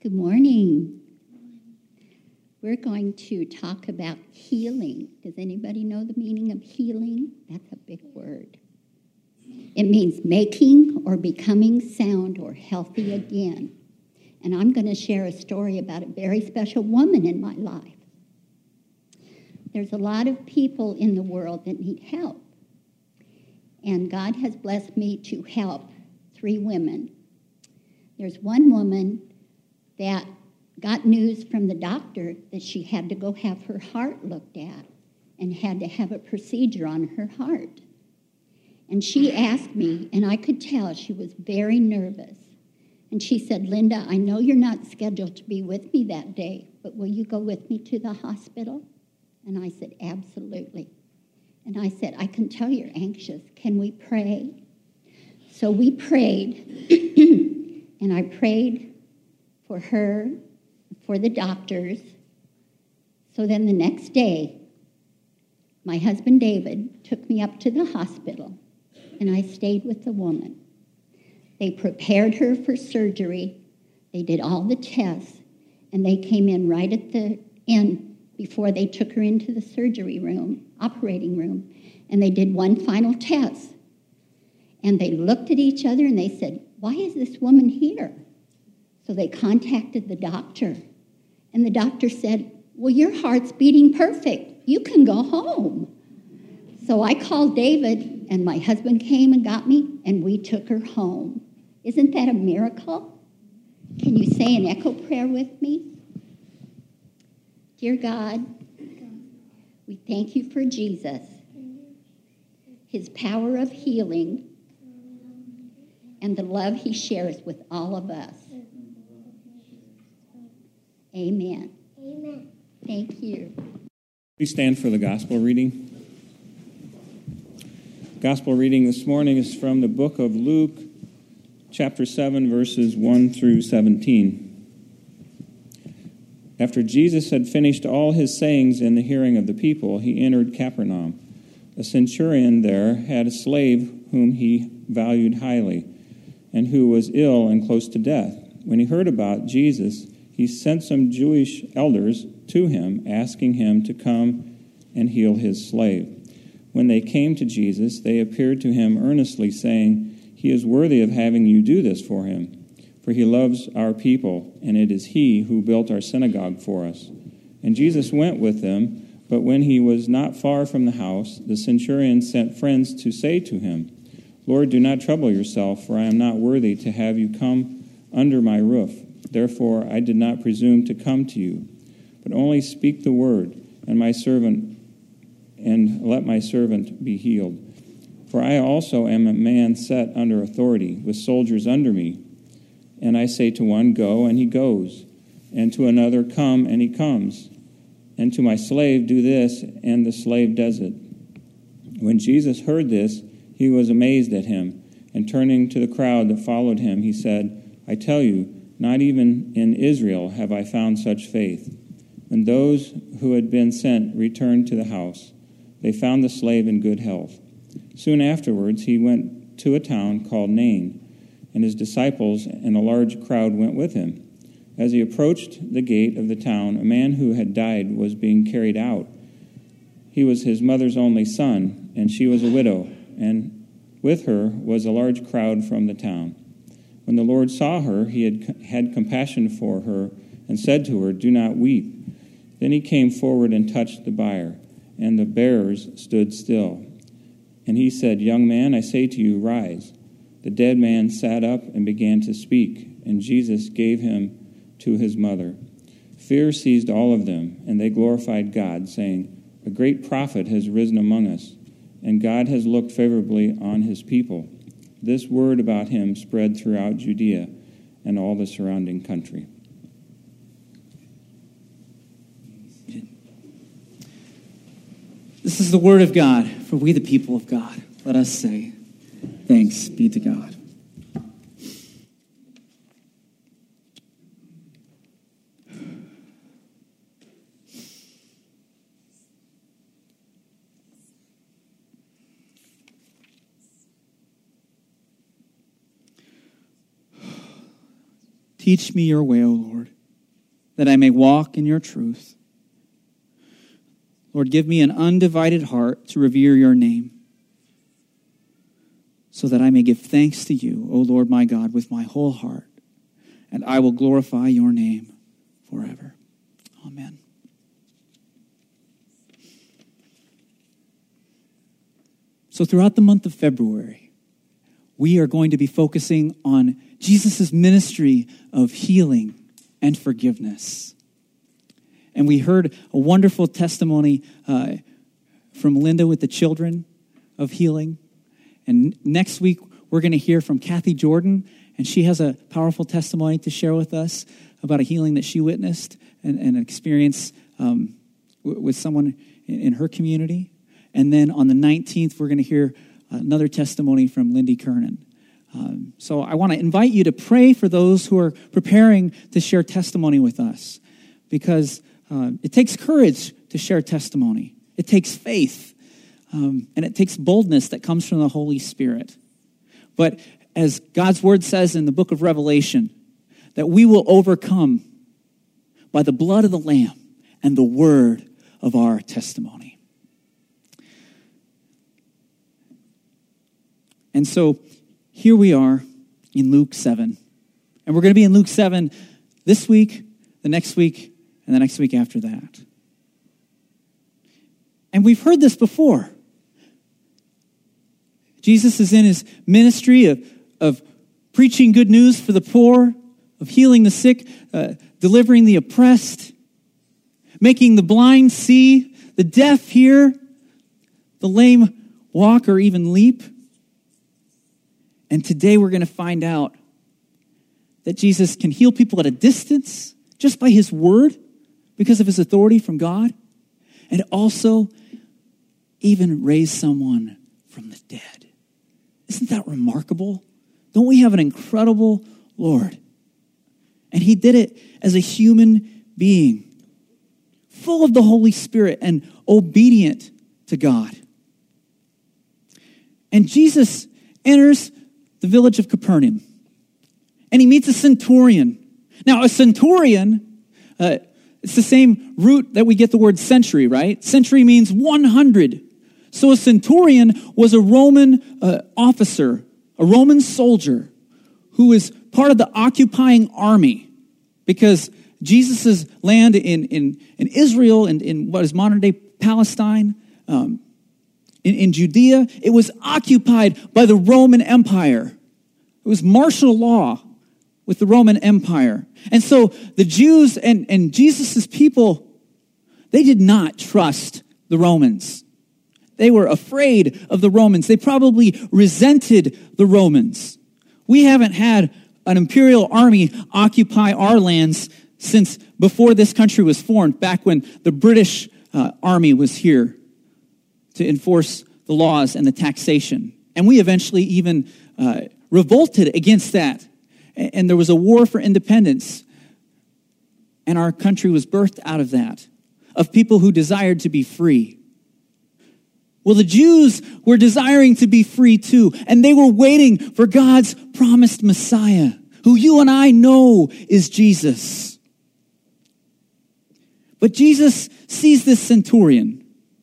Good morning. We're going to talk about healing. Does anybody know the meaning of healing? That's a big word. It means making or becoming sound or healthy again. And I'm going to share a story about a very special woman in my life. There's a lot of people in the world that need help. And God has blessed me to help 3 women. There's one woman that got news from the doctor that she had to go have her heart looked at and had to have a procedure on her heart. And she asked me, and I could tell she was very nervous. And she said, Linda, I know you're not scheduled to be with me that day, but will you go with me to the hospital? And I said, absolutely. And I said, I can tell you're anxious. Can we pray? So we prayed, and I prayed for her, for the doctors. So then the next day, my husband David took me up to the hospital, and I stayed with the woman. They prepared her for surgery. They did all the tests, and they came in right at the end before they took her into the surgery room, operating room, and they did one final test. And they looked at each other and they said, why is this woman here? So they contacted the doctor, and the doctor said, well, your heart's beating perfect. You can go home. So I called David, and my husband came and got me, and we took her home. Isn't that a miracle? Can you say an echo prayer with me? Dear God, we thank you for Jesus, his power of healing, and the love he shares with all of us. Amen. Amen. Thank you. Please stand for the gospel reading. Gospel reading this morning is from the book of Luke, chapter 7, verses 1 through 17. After Jesus had finished all his sayings in the hearing of the people, he entered Capernaum. A centurion there had a slave whom he valued highly, and who was ill and close to death. When he heard about Jesus, he sent some Jewish elders to him, asking him to come and heal his slave. When they came to Jesus, they appeared to him earnestly, saying, he is worthy of having you do this for him, for he loves our people, and it is he who built our synagogue for us. And Jesus went with them, but when he was not far from the house, the centurion sent friends to say to him, Lord, do not trouble yourself, for I am not worthy to have you come under my roof. Therefore I did not presume to come to you, but only speak the word, and let my servant be healed. For I also am a man set under authority, with soldiers under me. And I say to one, go, and he goes, and to another, come, and he comes, and to my slave, do this, and the slave does it. When Jesus heard this, he was amazed at him, and turning to the crowd that followed him, he said, I tell you, not even in Israel have I found such faith. When those who had been sent returned to the house, they found the slave in good health. Soon afterwards, he went to a town called Nain, and his disciples and a large crowd went with him. As he approached the gate of the town, a man who had died was being carried out. He was his mother's only son, and she was a widow, and with her was a large crowd from the town. When the Lord saw her, he had compassion for her and said to her, do not weep. Then he came forward and touched the bier, and the bearers stood still. And he said, young man, I say to you, rise. The dead man sat up and began to speak, and Jesus gave him to his mother. Fear seized all of them, and they glorified God, saying, a great prophet has risen among us, and God has looked favorably on his people. This word about him spread throughout Judea and all the surrounding country. This is the word of God, for we the people of God. Let us say, thanks be to God. Teach me your way, O Lord, that I may walk in your truth. Lord, give me an undivided heart to revere your name, so that I may give thanks to you, O Lord my God, with my whole heart, and I will glorify your name forever. Amen. So throughout the month of February, we are going to be focusing on Jesus' ministry of healing and forgiveness. And we heard a wonderful testimony from Linda with the children of healing. And next week, we're going to hear from Kathy Jordan, and she has a powerful testimony to share with us about a healing that she witnessed and an experience with someone in her community. And then on the 19th, we're going to hear another testimony from Lindy Kernan. So I want to invite you to pray for those who are preparing to share testimony with us, because it takes courage to share testimony. It takes faith, and it takes boldness that comes from the Holy Spirit. But as God's word says in the book of Revelation, that we will overcome by the blood of the Lamb and the word of our testimony. And so here we are in Luke 7. And we're going to be in Luke 7 this week, the next week, and the next week after that. And we've heard this before. Jesus is in his ministry of preaching good news for the poor, of healing the sick, delivering the oppressed, making the blind see, the deaf hear, the lame walk or even leap. And today we're going to find out that Jesus can heal people at a distance just by his word, because of his authority from God, and also even raise someone from the dead. Isn't that remarkable? Don't we have an incredible Lord? And he did it as a human being, full of the Holy Spirit and obedient to God. And Jesus enters the village of Capernaum, and he meets a centurion. Now, a centurion, it's the same root that we get the word century, right? Century means 100. So a centurion was a Roman officer, a Roman soldier, who was part of the occupying army, because Jesus' land in Israel and in what is modern-day Palestine, in Judea, it was occupied by the Roman Empire. It was martial law with the Roman Empire. And so the Jews and Jesus' people, they did not trust the Romans. They were afraid of the Romans. They probably resented the Romans. We haven't had an imperial army occupy our lands since before this country was formed, back when the British army was here to enforce the laws and the taxation. And we eventually even revolted against that. And there was a war for independence. And our country was birthed out of that, of people who desired to be free. Well, the Jews were desiring to be free too, and they were waiting for God's promised Messiah, who you and I know is Jesus. But Jesus sees this centurion.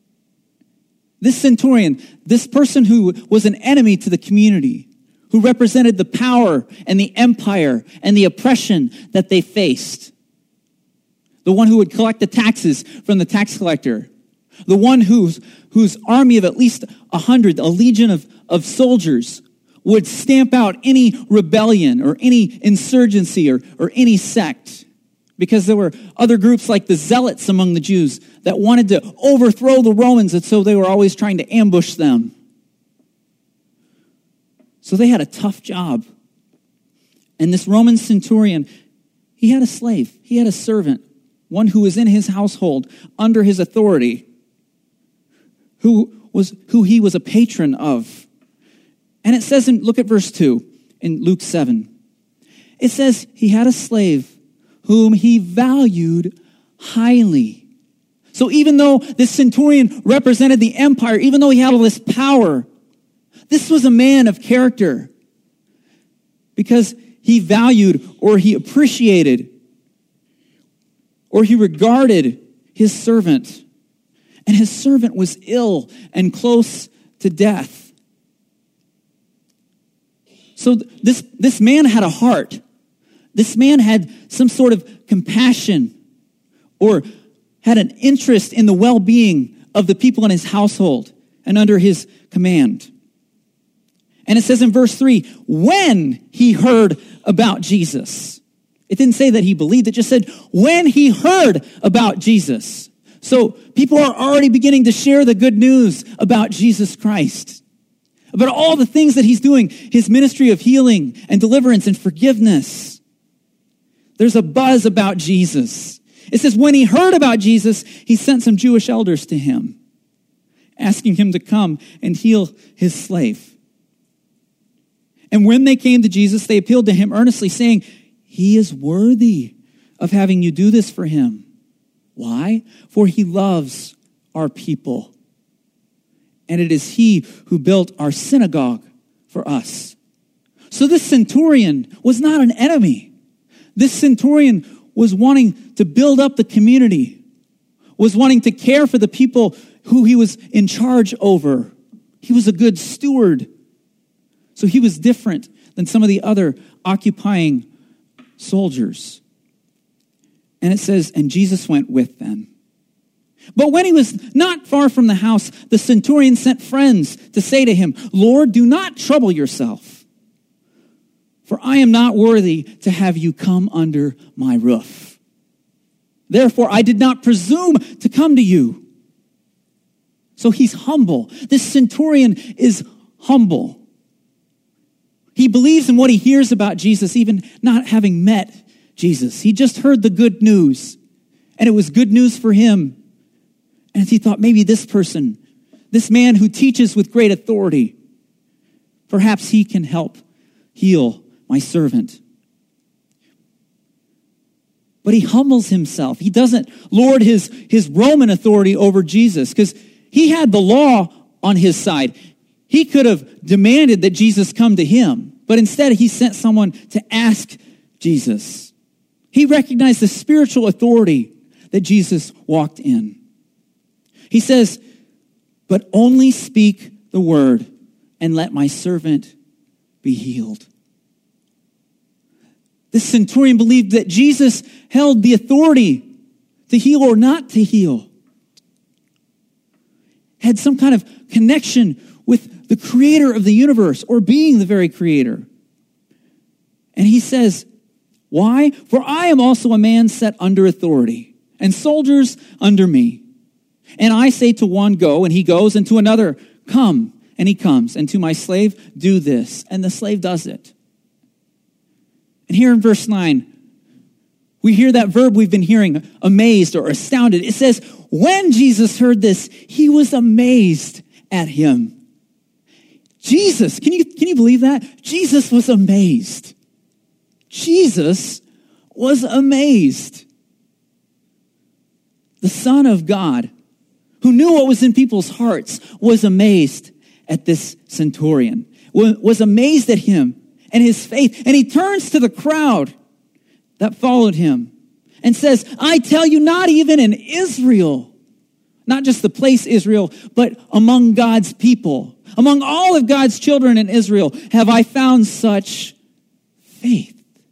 This person who was an enemy to the community, who represented the power and the empire and the oppression that they faced. The one who would collect the taxes from the tax collector. The one whose army of at least 100, a legion of soldiers, would stamp out any rebellion or any insurgency or any sect. Because there were other groups like the Zealots among the Jews that wanted to overthrow the Romans, and so they were always trying to ambush them. So they had a tough job. And this Roman centurion, he had a slave. He had a servant, one who was in his household under his authority, who he was a patron of. And it says, look at verse 2 in Luke 7. It says he had a slave whom he valued highly. So even though this centurion represented the empire, even though he had all this power, this was a man of character, because he valued or he appreciated or he regarded his servant, and his servant was ill and close to death. So this man had a heart. This man had some sort of compassion or had an interest in the well-being of the people in his household and under his command. And it says in verse 3, when he heard about Jesus. It didn't say that he believed, it just said when he heard about Jesus. So people are already beginning to share the good news about Jesus Christ, about all the things that he's doing, his ministry of healing and deliverance and forgiveness. There's a buzz about Jesus. It says when he heard about Jesus, he sent some Jewish elders to him, asking him to come and heal his slave. And when they came to Jesus, they appealed to him earnestly, saying, he is worthy of having you do this for him. Why? For he loves our people. And it is he who built our synagogue for us. So this centurion was not an enemy. This centurion was wanting to build up the community, was wanting to care for the people who he was in charge over. He was a good steward. So he was different than some of the other occupying soldiers. And it says, and Jesus went with them. But when he was not far from the house, the centurion sent friends to say to him, Lord, do not trouble yourself, for I am not worthy to have you come under my roof. Therefore, I did not presume to come to you. So he's humble. This centurion is humble. He believes in what he hears about Jesus, even not having met Jesus. He just heard the good news, and it was good news for him. And he thought, maybe this person, this man who teaches with great authority, perhaps he can help heal my servant. But he humbles himself. He doesn't lord his Roman authority over Jesus, because he had the law on his side. He could have demanded that Jesus come to him, but instead he sent someone to ask Jesus. He recognized the spiritual authority that Jesus walked in. He says, but only speak the word and let my servant be healed. This centurion believed that Jesus held the authority to heal or not to heal. Had some kind of connection with the creator of the universe, or being the very creator. And he says, why? For I am also a man set under authority, and soldiers under me. And I say to one, go, and he goes, and to another, come, and he comes. And to my slave, do this. And the slave does it. And here in verse 9, we hear that verb we've been hearing, amazed or astounded. It says, when Jesus heard this, he was amazed at him. Jesus, can you believe that? Jesus was amazed. Jesus was amazed. The Son of God, who knew what was in people's hearts, was amazed at this centurion, was amazed at him and his faith. And he turns to the crowd that followed him and says, I tell you, not even in Israel, not just the place Israel, but among God's people, among all of God's children in Israel, have I found such faith.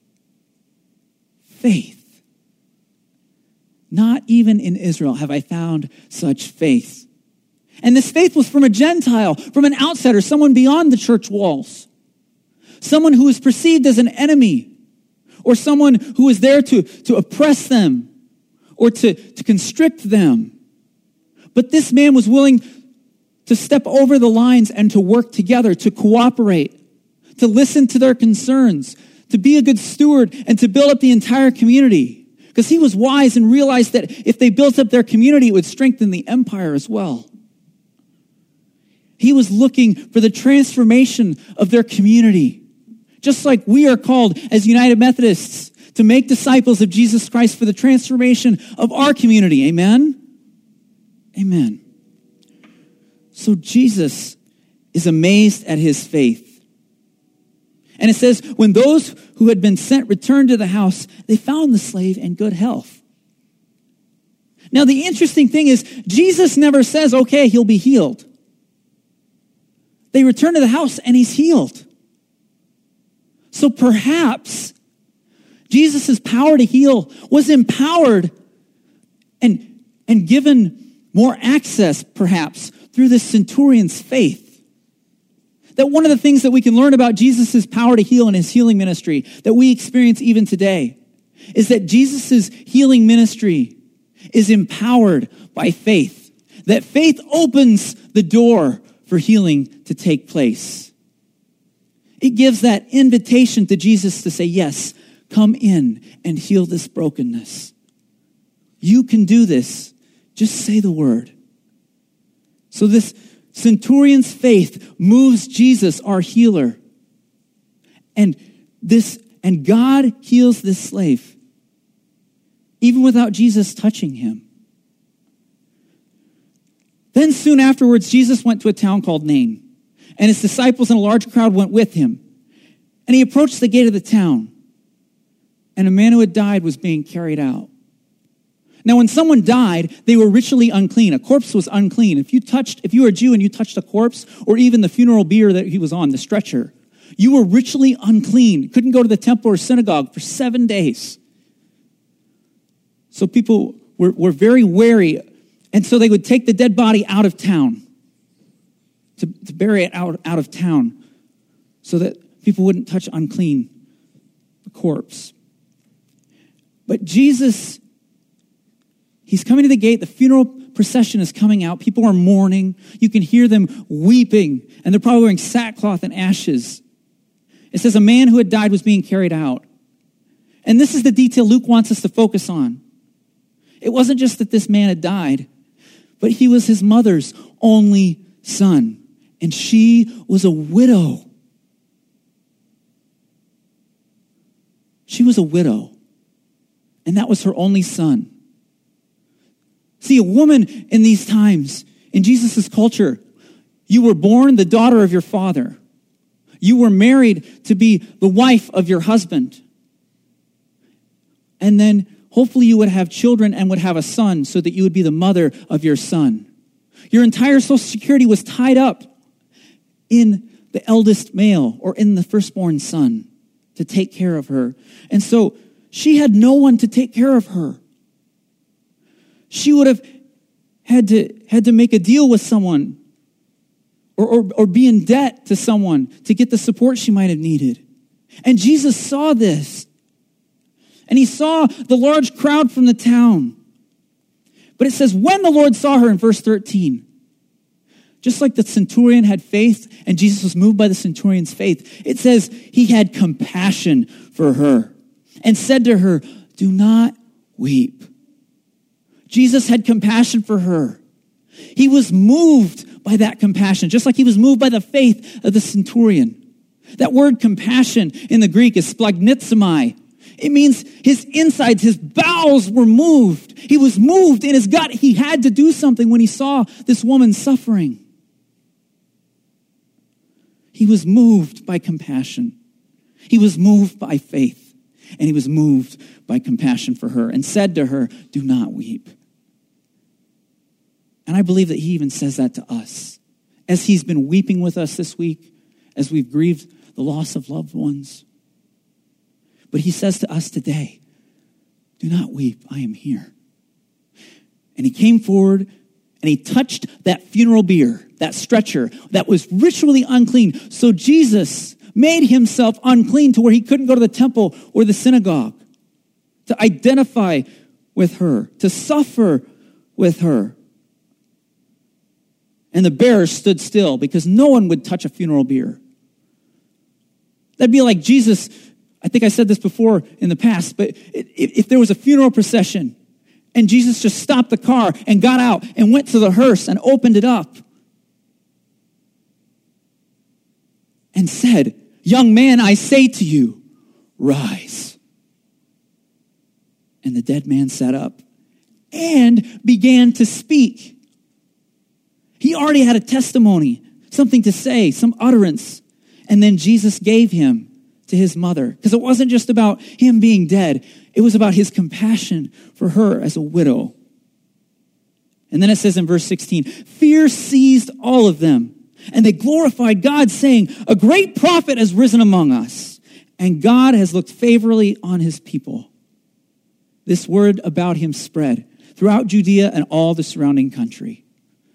Faith. Not even in Israel have I found such faith. And this faith was from a Gentile, from an outsider, someone beyond the church walls. Someone who was perceived as an enemy, or someone who was there to oppress them or to constrict them. But this man was willing to step over the lines and to work together, to cooperate, to listen to their concerns, to be a good steward, and to build up the entire community. Because he was wise and realized that if they built up their community, it would strengthen the empire as well. He was looking for the transformation of their community. Just like we are called as United Methodists to make disciples of Jesus Christ for the transformation of our community. Amen? Amen. So Jesus is amazed at his faith. And it says, when those who had been sent returned to the house, they found the slave in good health. Now, the interesting thing is, Jesus never says, okay, he'll be healed. They return to the house and he's healed. So perhaps Jesus' power to heal was empowered and given more access, perhaps, through this centurion's faith. That one of the things that we can learn about Jesus' power to heal in his healing ministry that we experience even today is that Jesus' healing ministry is empowered by faith. That faith opens the door for healing to take place. It gives that invitation to Jesus to say, yes, come in and heal this brokenness. You can do this. Just say the word. So this centurion's faith moves Jesus, our healer. And God heals this slave, even without Jesus touching him. Then soon afterwards, Jesus went to a town called Nain, and his disciples and a large crowd went with him. And he approached the gate of the town, and a man who had died was being carried out. Now, when someone died, they were ritually unclean. A corpse was unclean. If you were a Jew and you touched a corpse, or even the funeral bier that he was on, the stretcher, you were ritually unclean. Couldn't go to the temple or synagogue for 7 days. So people were very wary. And so they would take the dead body out of town to bury it out of town so that people wouldn't touch unclean the corpse. But Jesus, he's coming to the gate. The funeral procession is coming out. People are mourning. You can hear them weeping, and they're probably wearing sackcloth and ashes. It says a man who had died was being carried out. And this is the detail Luke wants us to focus on. It wasn't just that this man had died, but he was his mother's only son, and she was a widow. She was a widow, and that was her only son. See, a woman in these times, in Jesus' culture, you were born the daughter of your father. You were married to be the wife of your husband. And then hopefully you would have children and would have a son so that you would be the mother of your son. Your entire Social Security was tied up in the eldest male or in the firstborn son to take care of her. And so she had no one to take care of her. She would have had to make a deal with someone or be in debt to someone to get the support she might have needed. And Jesus saw this. And he saw the large crowd from the town. But it says, when the Lord saw her in verse 13, just like the centurion had faith and Jesus was moved by the centurion's faith, it says he had compassion for her and said to her, do not weep. Jesus had compassion for her. He was moved by that compassion, just like he was moved by the faith of the centurion. That word compassion in the Greek is splagnizomai. It means his insides, his bowels were moved. He was moved in his gut. He had to do something when he saw this woman suffering. He was moved by compassion. He was moved by faith. And he was moved by compassion for her and said to her, do not weep. And I believe that he even says that to us. As he's been weeping with us this week, as we've grieved the loss of loved ones. But he says to us today, do not weep, I am here. And he came forward and he touched that funeral bier, that stretcher that was ritually unclean. So Jesus made himself unclean to where he couldn't go to the temple or the synagogue to identify with her, to suffer with her. And the bearers stood still because no one would touch a funeral bier. That'd be like Jesus. I think I said this before in the past, but if there was a funeral procession and Jesus just stopped the car and got out and went to the hearse and opened it up and said, young man, I say to you, rise. And the dead man sat up and began to speak. He already had a testimony, something to say, some utterance. And then Jesus gave him to his mother. Because it wasn't just about him being dead. It was about his compassion for her as a widow. And then it says in verse 16, fear seized all of them, and they glorified God, saying, a great prophet has risen among us, and God has looked favorably on his people. This word about him spread throughout Judea and all the surrounding country.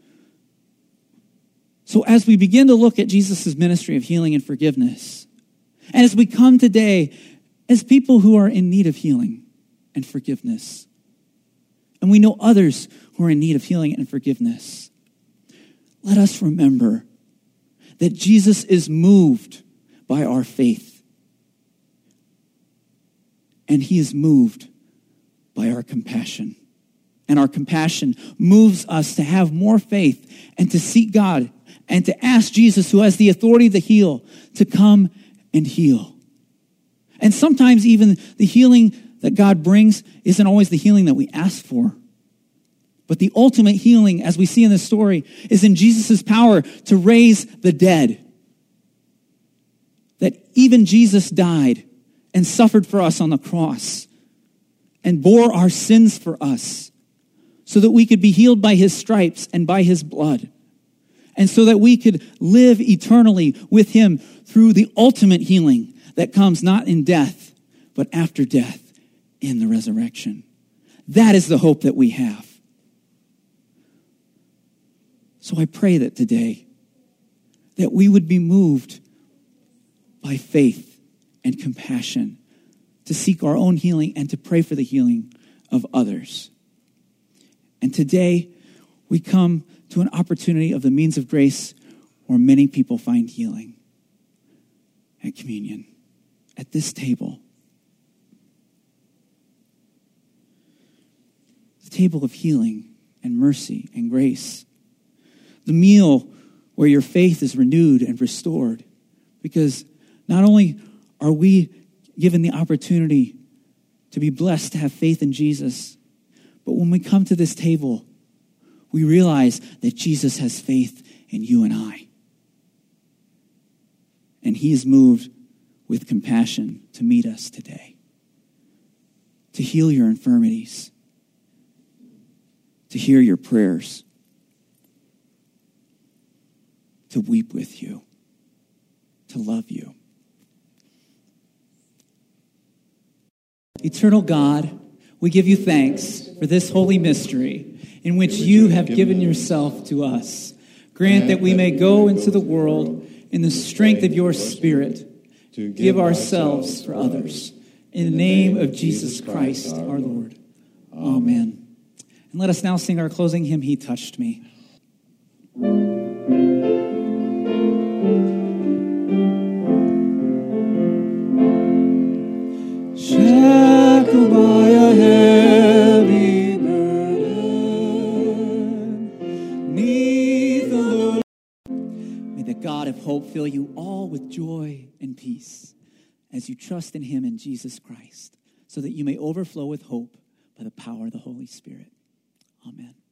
So as we begin to look at Jesus' ministry of healing and forgiveness, and as we come today as people who are in need of healing and forgiveness, and we know others who are in need of healing and forgiveness, let us remember that Jesus is moved by our faith. And he is moved by our compassion. And our compassion moves us to have more faith and to seek God and to ask Jesus, who has the authority to heal, to come and heal. And sometimes even the healing that God brings isn't always the healing that we ask for. But the ultimate healing, as we see in this story, is in Jesus' power to raise the dead. That even Jesus died and suffered for us on the cross and bore our sins for us so that we could be healed by his stripes and by his blood. And so that we could live eternally with him through the ultimate healing that comes not in death, but after death in the resurrection. That is the hope that we have. So I pray that today, that we would be moved by faith and compassion to seek our own healing and to pray for the healing of others. And today, we come to an opportunity of the means of grace where many people find healing. At communion, at this table. The table of healing and mercy and grace. The meal where your faith is renewed and restored. Because not only are we given the opportunity to be blessed to have faith in Jesus, but when we come to this table, we realize that Jesus has faith in you and I. And he is moved with compassion to meet us today, to heal your infirmities, to hear your prayers, to weep with you, to love you. Eternal God, we give you thanks for this holy mystery in which you have given yourself to us. Grant that we may go into the world in the strength of your Spirit to give ourselves for others. In the name of Jesus Christ, our Lord. Amen. And let us now sing our closing hymn, He Touched Me. Shackled by a heavy burden, neath the Lord. May the God of hope fill you all with joy and peace as you trust in him in Jesus Christ, so that you may overflow with hope by the power of the Holy Spirit. Amen.